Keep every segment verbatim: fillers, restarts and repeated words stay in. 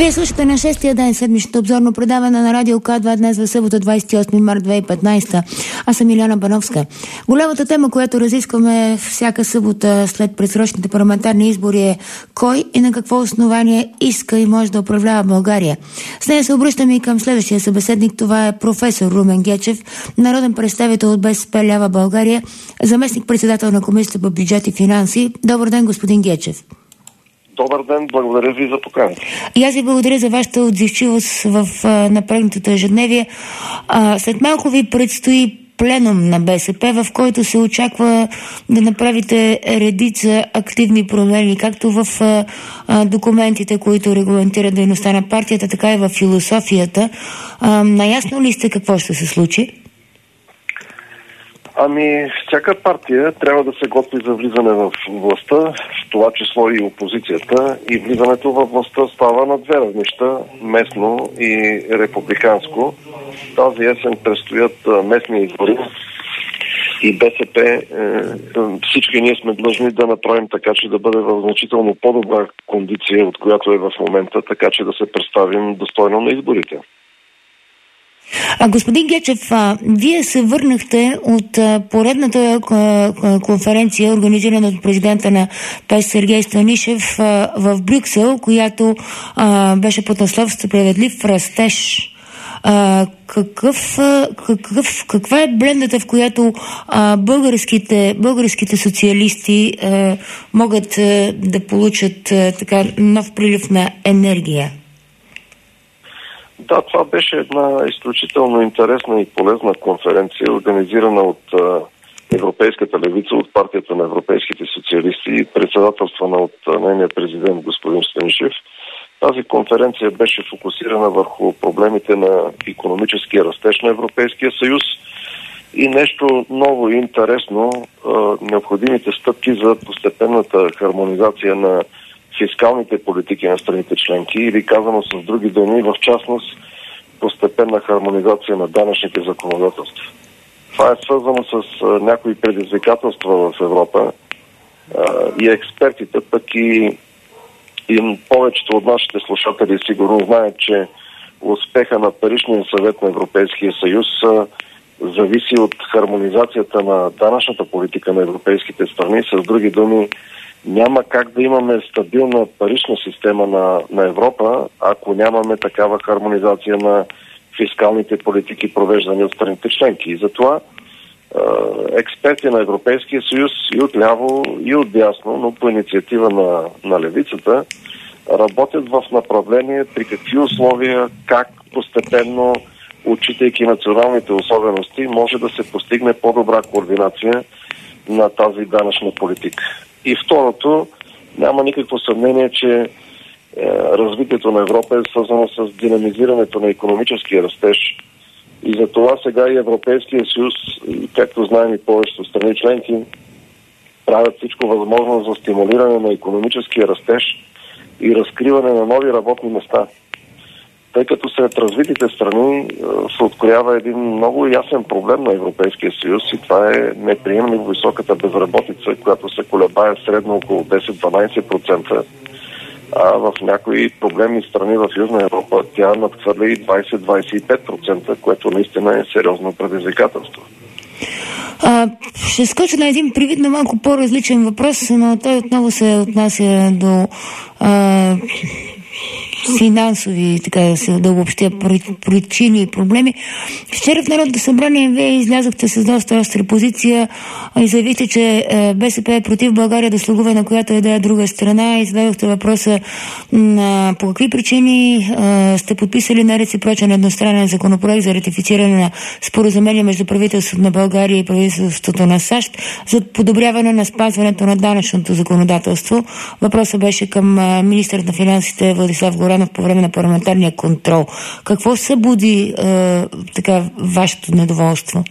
Вие слушате на шестия ден седмичното обзорно предаване на Радио К два днес в събота, двадесет и осми март две хиляди и петнадесета. Аз съм Иляна Бановска. Голямата тема, която разискваме всяка събота след предсрочните парламентарни избори е кой и на какво основание иска и може да управлява България. С нея се обръщаме и към следващия събеседник. Това е професор Румен Гечев, народен представител от БСП Лява България, заместник-председател на Комисията по бюджет и финанси. Добър ден, господин Гечев. Добър ден, благодаря ви за поканата. И аз ви благодаря за вашата отзивчивост в а, напрегнатото ежедневие. А, след малко ви предстои пленум на БСП, в който се очаква да направите редица активни промени, както в а, а, документите, които регламентират дейността на партията, така и в философията. А, наясно ли сте какво ще се случи? Ами, всяка партия трябва да се готви за влизане в властта, в това число и опозицията, и влизането в властта става на две равнища, местно и републиканско. Тази есен предстоят местни избори и БСП, е, всички ние сме длъжни да направим така, че да бъде в значително по-добра кондиция, от която е в момента, така че да се представим достойно на изборите. А, господин Гечев, а, вие се върнахте от а, поредната а, конференция, организирана от президента на ПЕС Сергей Станишев а, в Брюксел, която а, беше под наслов "Справедлив растеж". А, какъв, а, какъв, каква е блендата, в която а, българските, българските социалисти а, могат а, да получат а, така нов прилив на енергия? Да, това беше една изключително интересна и полезна конференция, организирана от а, Европейската левица, от партията на европейските социалисти и председателствана от а, нейния президент господин Станишев. Тази конференция беше фокусирана върху проблемите на икономическия растеж на Европейския съюз и нещо ново и интересно, а, необходимите стъпки за постепенната хармонизация на фискалните политики на страните членки, или казано с други думи, в частност постепенна хармонизация на данъчните законодателства. Това е свързано с а, някои предизвикателства в Европа а, и експертите, пък и, и повечето от нашите слушатели сигурно знаят, че успеха на Паричния съвет на Европейския съюз а, зависи от хармонизацията на данъчната политика на европейските страни. С други думи, няма как да имаме стабилна парична система на, на Европа, ако нямаме такава хармонизация на фискалните политики, провеждани от страните членки. И затова е, експерти на Европейския съюз и от ляво, и от дясно, но по инициатива на, на левицата, работят в направление при какви условия, как постепенно, отчитайки националните особености, може да се постигне по-добра координация на тази данъчна политика. И второто, няма никакво съмнение, че е, развитието на Европа е свързано с динамизирането на икономическия растеж. И за това сега и Европейския съюз, както знаем и повечето страни членки, правят всичко възможно за стимулиране на икономическия растеж и разкриване на нови работни места. Тъй като сред развитите страни се откроява един много ясен проблем на Европейския съюз и това е неприемливо високата безработица, която се колебае средно около десет-дванадесет процента, а в някои проблемни страни в Южна Европа тя надхвърля и двадесет-двадесет и пет процента, което наистина е сериозно предизвикателство. А, ще скоча на един привидно малко по-различен въпрос, но той отново се отнася до а, финансови, така да се да обобщя, причини и проблеми. Вчера в Народното събрание вие излязохте с доста остра позиция и заявихте, че БСП е против България да слугува на която и да е друга страна и зададохте въпроса на по какви причини а, сте подписали на реципрочен едностранен законопроект за ратифициране на споразумение между правителството на България и правителството на САЩ за подобряване на спазването на данъчното законодателство. Въпросът беше към а, министър на финансите Владислав Горанов по време на парламентарния контрол. Какво събуди е, така вашето недоволство?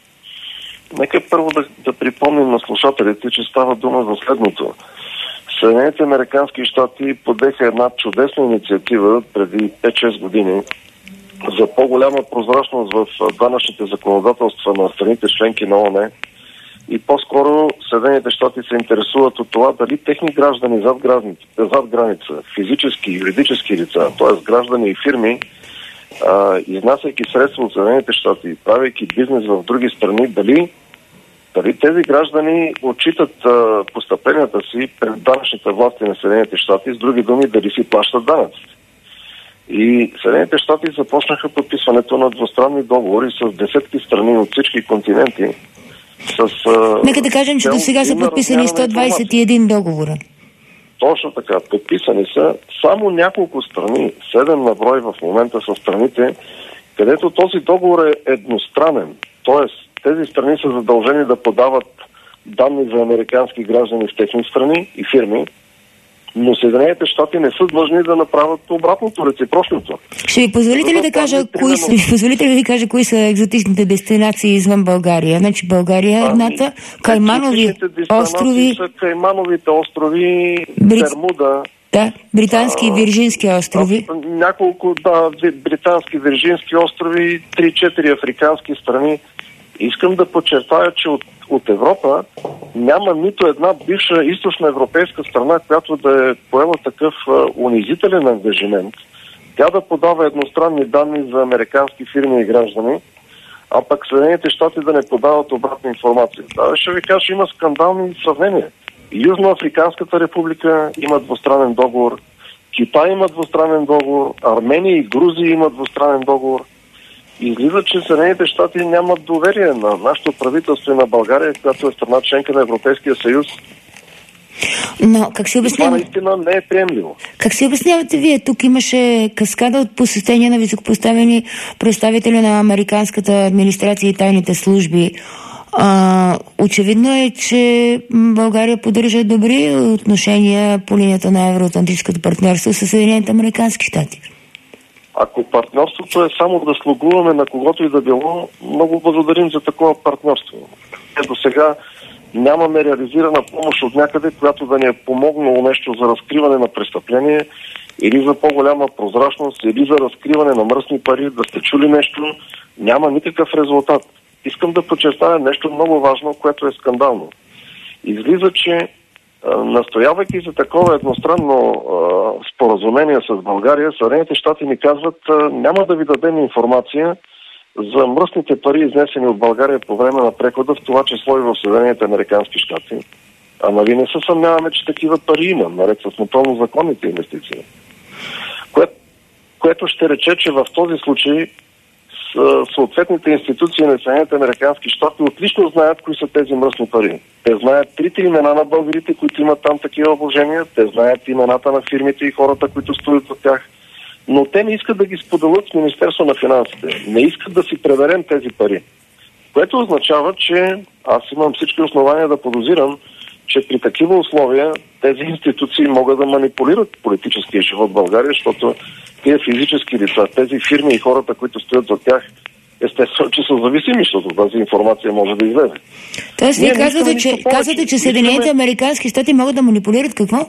Нека първо да, да припомним на слушателите, че става дума за следното. Съединените американски щати подеха една чудесна инициатива преди пет-шест години за по-голяма прозрачност в данъчните законодателства на страните членки на ООН, и по-скоро Съединените щати се интересуват от това дали техни граждани зад граница, зад граница физически, юридически лица, т.е. граждани и фирми, а, изнасяйки средства от Съединените щати, правейки бизнес в други страни, дали, дали тези граждани отчитат а, постъпленията си пред данъчните власти на Съединените щати, с други думи, дали си плащат данъците. И Съединените щати започнаха подписването на двустранни договори с десетки страни от всички континенти. С, а, Нека да кажем, че до сега са подписани сто двадесет и един договора. Точно така. Подписани са само няколко страни, седем на брой в момента са страните, където този договор е едностранен. Тоест, тези страни са задължени да подават данни за американски граждани в техни страни и фирми, но Съединените щати не са длъжни да направят обратното, реципрочното. Ще ви позволите ли да кажа кои са, ви позволите ли да кажа кои са екзотичните дестинации извън България? Значи България е едната, Кайманови острови, са Каймановите острови, Бри... Бермуда, да, британски и виржински острови. А, няколко, да, британски, виржински острови, три-четири африкански страни. Искам да подчертая, че от, от Европа няма нито една бивша източна европейска страна, която да е поела такъв а, унизителен ангажимент. Тя да подава едностранни данни за американски фирми и граждани, а пък Съединените щати да не подават обратна информация. Да, ще ви кажа, има скандални сравнения. Южноафриканската република има двустранен договор, Китай има двустранен договор, Армения и Грузия има двустранен договор. Излиза, че Съединените щати нямат доверие на нашето правителство и на България, която е страна членка на Европейския съюз. Но как се обяснява? Това наистина не е приемливо. Как се обяснявате вие? Тук имаше каскада от посещения на високопоставени представители на американската администрация и тайните служби. А, очевидно е, че България поддържа добри отношения по линията на евроатлантическото партньорство с Съединените американски щати. Ако партньорството е само да слугуваме на когото и да било, много благодарим за такова партньорство. До сега нямаме реализирана помощ от някъде, която да ни е помогнало нещо за разкриване на престъпление или за по-голяма прозрачност, или за разкриване на мръсни пари, да сте чули нещо, няма никакъв резултат. Искам да подчертая нещо много важно, което е скандално. Излиза, че настоявайки за такова едностранно а, споразумение с България, Съединените щати ни казват, а, няма да ви дадем информация за мръсните пари, изнесени от България по време на прехода, в това число и в Съединените американски щати. А нали не се съмняваме, че такива пари има, наред с напълно законните инвестиции. Кое, което ще рече, че в този случай съответните институции на Съединените американски щати отлично знаят кои са тези мръсни пари. Те знаят трите имена на българите, които имат там такива вложения, те знаят имената на фирмите и хората, които стоят от тях, но те не искат да ги споделят с Министерство на финансите. Не искат да си преберем тези пари. Което означава, че аз имам всички основания да подозирам, че при такива условия тези институции могат да манипулират политическия живот в България, защото тези физически лица, тези фирми и хората, които стоят за тях, естествено, че са зависими, защото тази информация може да излезе. Тоест, вие казвате, че, казвате, че Съединените американски щати могат да манипулират какво?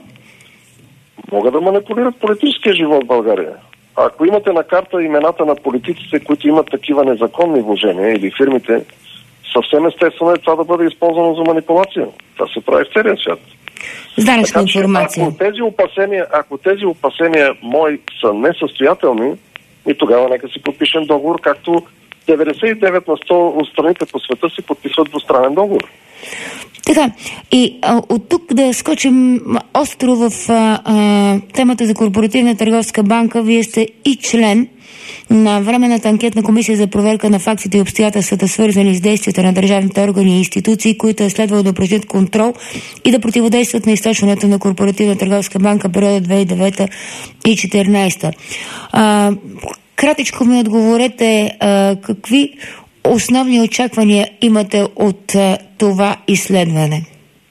Могат да манипулират политическия живот в България. Ако имате на карта имената на политиците, които имат такива незаконни вложения или фирмите, съвсем естествено е това да бъде използвано за манипулация. Това се прави в целия свят. Данъчна информация. Ако тези опасения, ако тези опасения мои са несъстоятелни, и тогава нека си подпишем договор, както деветдесет и девет на сто от страните по света си подписват двустранен договор. Така, и а, от тук да скочим остро в а, а, темата за Корпоративна търговска банка. Вие сте и член на Временната анкетна комисия за проверка на фактите и обстоятелствата, свързани с действията на държавните органи и институции, които е следвало да упражнят контрол и да противодействат на източването на Корпоративна търговска банка периода две хиляди и девета - две хиляди и четиринадесета. А, кратичко ми отговорете, а, какви основни очаквания имате от а, това изследване?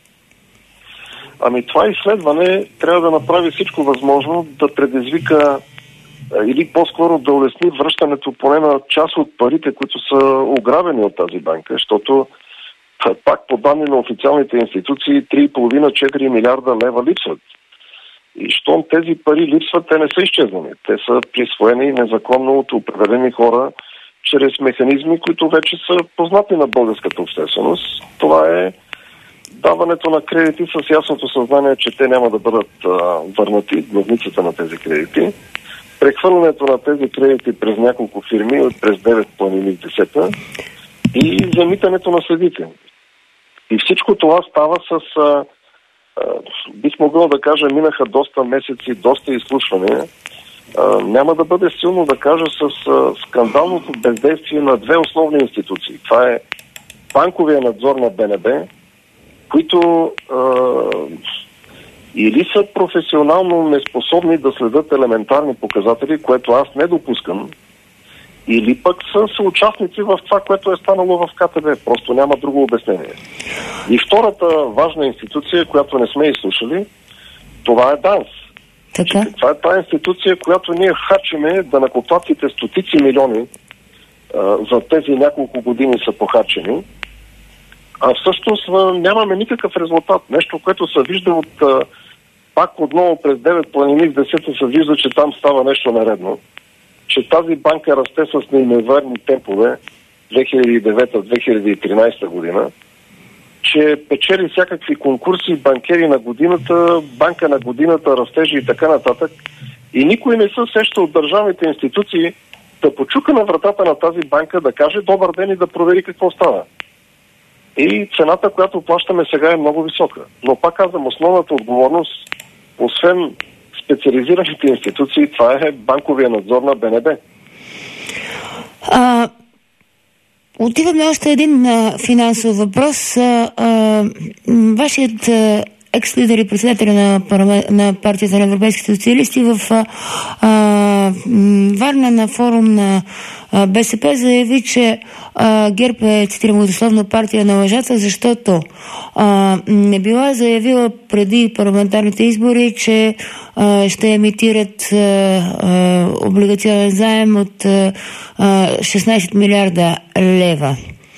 Ами това изследване трябва да направи всичко възможно да предизвика или по-скоро да улесни връщането поне на част от парите, които са ограбени от тази банка, защото пак по данни на официалните институции три и половина - четири милиарда лева липсват. И щом тези пари липсват, те не са изчезнали. Те са присвоени незаконно от определени хора чрез механизми, които вече са познати на българската общественост. Това е даването на кредити с ясното съзнание, че те няма да бъдат а, върнати, главницата на тези кредити. Прехвърлянето на тези кредити през няколко фирми, през девет планини в десета и замитането на следите. И всичко това става с, а, а, бих могъл да кажа, минаха доста месеци, доста изслушвания. А, няма да бъде силно да кажа с а, скандалното бездействие на две основни институции. Това е банковия надзор на Б Н Б, които а, или са професионално неспособни да следят елементарни показатели, което аз не допускам, или пък са съучастници в това, което е станало в К Т Б. Просто няма друго обяснение. И втората важна институция, която не сме изслушали, това е ДАНС. Така? Това е тази институция, която ние харчиме данъкоплатците стотици милиони а, за тези няколко години са похарчени, а всъщност нямаме никакъв резултат. Нещо, което се вижда от а, пак отново през девет планини в десета се вижда, че там става нещо наредно. Че тази банка расте с неимоверни темпове две хиляди и девета - две хиляди и тринадесета година, че печели всякакви конкурси, банкери на годината, банка на годината, растежи и така нататък. И никой не се сеща от държавните институции да почука на вратата на тази банка, да каже добър ден и да провери какво става. И цената, която плащаме сега, е много висока. Но пак казвам, основната отговорност, освен специализираните институции, това е банковия надзор на Б Н Б. А, отиваме още един а, финансов въпрос. А, а, вашият а, екс-лидер и председател на, парламент, на партията на европейските социалисти в а, а, Варна на форум на а, Б С П заяви, че а, ГЕРБ е, цитирам дословно, партия на лъжата, защото а, не била заявила преди парламентарните избори, че а, ще емитират а, а, облигационен заем от а, шестнадесет милиарда лева.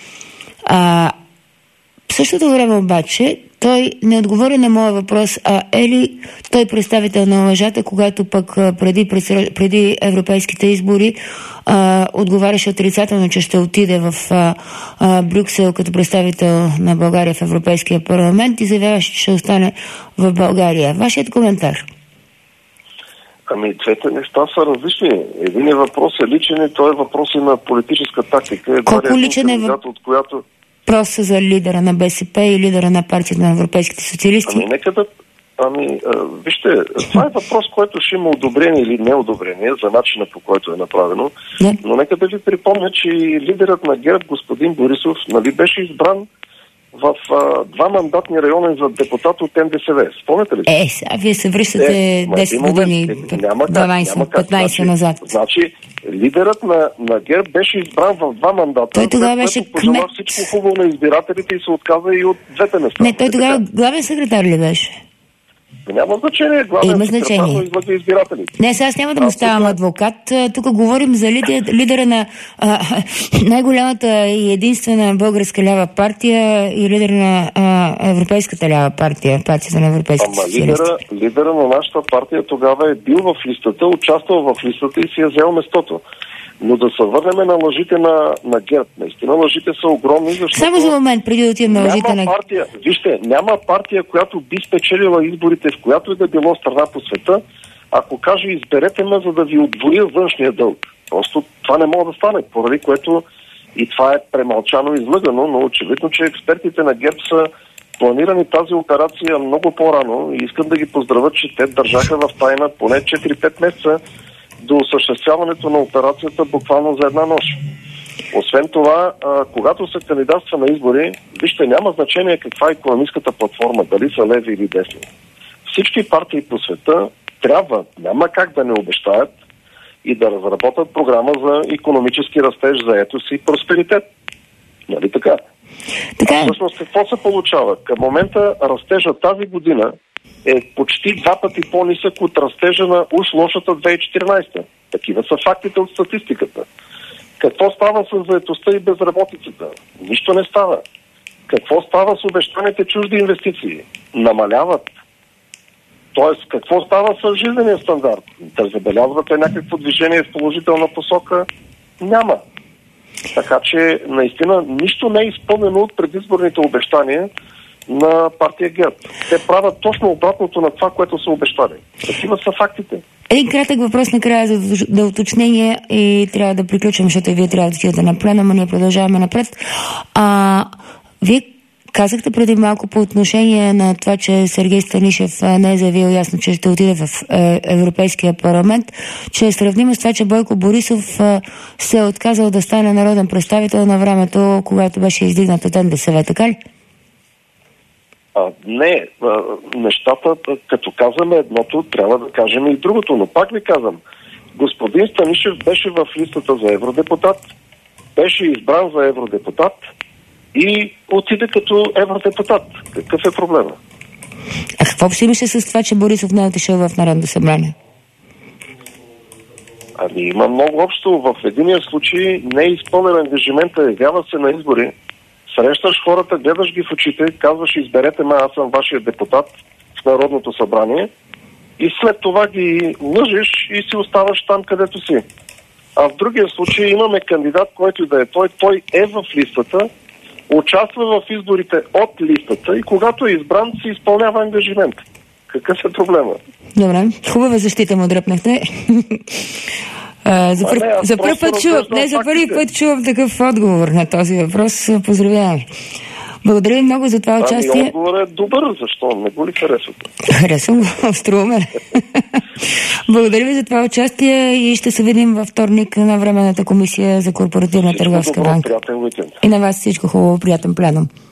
А, в същото време обаче той не отговори на моя въпрос, а е ли той представител на лъжата, когато пък преди, преди европейските избори а, отговаряше отрицателно, че ще отиде в а, а, Брюксел като представител на България в Европейския парламент и заявяваше, че ще остане в България. Вашият коментар? Ами, двете неща са различни. Единият въпрос е личен и той е въпрос и на политическа тактика. Колко личен е въпрос? От която... Въпроса за лидера на Б С П и лидера на партията на европейските социалисти? Ами, нека да... Ами, а, вижте, това е въпрос, който ще има одобрение или неодобрение за начина, по който е направено. Да. Но нека да ви припомня, че лидерът на ГЕРБ, господин Борисов, нали беше избран в а, два мандатни района за депутат от Н Д С В. Спомняте ли? Е, а вие се връщате е, десет години, дванадесет петнадесет значи, назад. Значи, лидерът на, на ГЕРБ беше избран в два мандата. Той тогава беше кмет. Всичко хубаво на избирателите и се отказа и от двете места. Не, той тогава главен секретар ли беше? Няма значение. Главен Има значение. Излага избирателите. Не, сега аз няма да му ставам адвокат. Тук говорим за лидер, лидера на а, най-голямата и единствена българска лява партия и лидер на а, европейската лява партия, партията на европейските Ама социалисти. Лидера, лидера на нашата партия тогава е бил в листата, участвал в листата и си е взел местото. Но да се върнем на лъжите на, на ГЕРБ. Наистина лъжите са огромни, защото... Само за момент, преди да отидем на лъжите на... партия, вижте, няма партия, която би спечелила изборите, в която и да било страна по света, ако каже изберете ме, за да ви отвоя външния дълг. Просто това не може да стане, поради което и това е премълчано и излъгано, но очевидно, че експертите на ГЕРБ са планирани тази операция много по-рано и искам да ги поздравя, че те държаха в тайна поне четири-пет месеца до осъществяването на операцията буквално за една нощ. Освен това, а, когато се кандидатства на избори, вижте, няма значение каква е икономическата платформа, дали са леви или десни. Всички партии по света трябва, няма как да не обещаят и да разработят програма за икономически растеж, заетост и просперитет. Нали така? Така е. Всъщност какво се получава? Към момента растежа тази година е почти два пъти по-нисък от растежа на уж лошата две хиляди и четиринадесета. Такива са фактите от статистиката. Какво става с заетостта и безработицата? Нищо не става. Какво става с обещаните чужди инвестиции? Намаляват. Тоест, какво става с жизнения стандарт? Да забелязвате някакво движение в положителна посока? Няма. Така че, наистина, нищо не е изпълнено от предизборните обещания на партия ГЕРБ. Те правят точно обратното на това, което са обещали. Такива са фактите. Един кратък въпрос накрая за да уточнение и трябва да приключим, защото и вие трябва да отидете на пленума, ние продължаваме напред. А, вие казахте преди малко по отношение на това, че Сергей Станишев не е заявил ясно, че ще отиде в Европейския парламент, че е сравнимо с това, че Бойко Борисов се е отказал да стане народен представител на времето, когато беше издигнат от Н Д С В, така ли? А, не, а, нещата, като казваме едното, трябва да кажем и другото, но пак ви казвам, господин Станишев беше в листата за евродепутат, беше избран за евродепутат и отиде като евродепутат. Какъв е проблема? А какво ще имаше с това, че Борисов не е отишъл в Народното събрание? Ами има много общо. В единия случай не е изпълнен ангажимента, явява се на избори, срещаш хората, гледаш ги в очите, казваш, изберете ме, аз съм вашия депутат в Народното събрание и след това ги лъжиш и си оставаш там, където си. А в другия случай имаме кандидат, който и да е той, той е в листата, участва в изборите от листата и когато е избран, се изпълнява ангажимент. Какъв е проблема? Добре, хубава защита му дръпнахте. А, за, пър... за, първ път чувам, не, за първи път чувам такъв отговор на този въпрос. Поздравявам. Благодаря ви много за това ами, участие. Отговор е добър, защо? Не го ли харесвате? Харесвам го, струва ме. Благодаря ви за това участие и ще се видим във вторник на Временната комисия за корпоративна търговска банка. Приятен уикенд. И на вас всичко хубаво, приятен пленум.